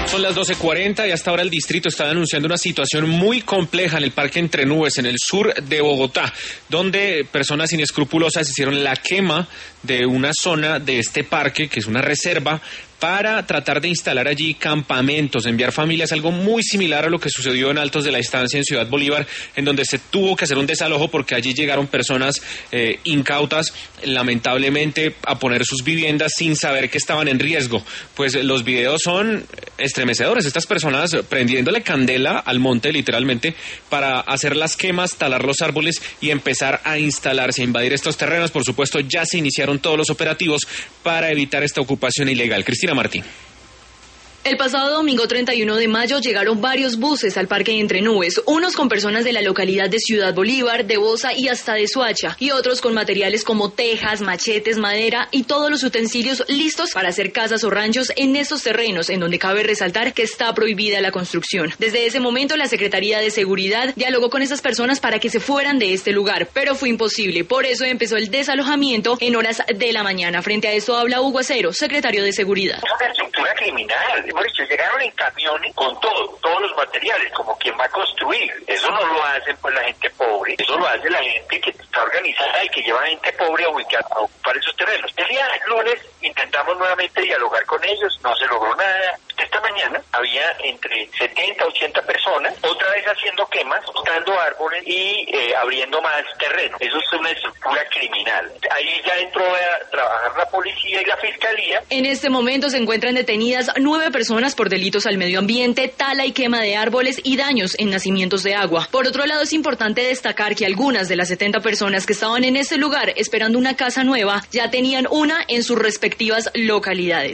Son las 12:40 y hasta ahora el distrito está denunciando una situación muy compleja en el Parque Entre Nubes, en el sur de Bogotá, donde personas inescrupulosas hicieron la quema de una zona de este parque, que es una reserva, para tratar de instalar allí campamentos, enviar familias, algo muy similar a lo que sucedió en Altos de la Estancia en Ciudad Bolívar, en donde se tuvo que hacer un desalojo porque allí llegaron personas incautas, lamentablemente, a poner sus viviendas sin saber que estaban en riesgo. Pues los videos son estremecedores, estas personas prendiéndole candela al monte, literalmente, para hacer las quemas, talar los árboles y empezar a instalarse, a invadir estos terrenos. Por supuesto, ya se iniciaron todos los operativos para evitar esta ocupación ilegal. Cristina Martín. El pasado domingo 31 de mayo llegaron varios buses al Parque Entre Nubes, unos con personas de la localidad de Ciudad Bolívar, de Bosa y hasta de Soacha, y otros con materiales como tejas, machetes, madera y todos los utensilios listos para hacer casas o ranchos en estos terrenos, en donde cabe resaltar que está prohibida la construcción. Desde ese momento la Secretaría de Seguridad dialogó con esas personas para que se fueran de este lugar, pero fue imposible. Por eso empezó el desalojamiento en horas de la mañana. Frente a esto habla Hugo Acero, secretario de Seguridad. Es una estructura criminal. Llegaron en camiones con todos los materiales, como quien va a construir. Eso no lo hacen pues la gente pobre, eso lo hace la gente que está organizada y que lleva gente pobre a ocupar esos terrenos. El día lunes intentamos nuevamente dialogar con ellos, no se logró nada. Esta mañana había entre 70 a 80 personas, otra vez haciendo quemas, cortando árboles y abriendo más terreno. Eso es una estructura criminal. Ahí ya entró a trabajar la policía y la fiscalía. En este momento se encuentran detenidas 9 personas por delitos al medio ambiente, tala y quema de árboles y daños en nacimientos de agua. Por otro lado, es importante destacar que algunas de las 70 personas que estaban en este lugar esperando una casa nueva ya tenían una en sus respectivas localidades.